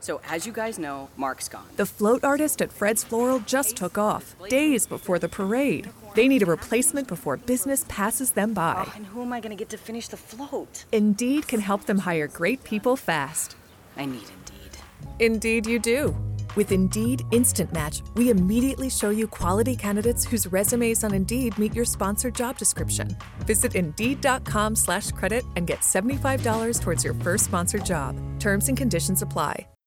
So as you guys know, Mark's gone. The float artist at Fred's Floral just took off, days before the parade. They need a replacement before business passes them by. And who am I going to get to finish the float? Indeed can help them hire great people fast. I need Indeed. Indeed you do. With Indeed Instant Match, we immediately show you quality candidates whose resumes on Indeed meet your sponsored job description. Visit Indeed.com/credit and get $75 towards your first sponsored job. Terms and conditions apply.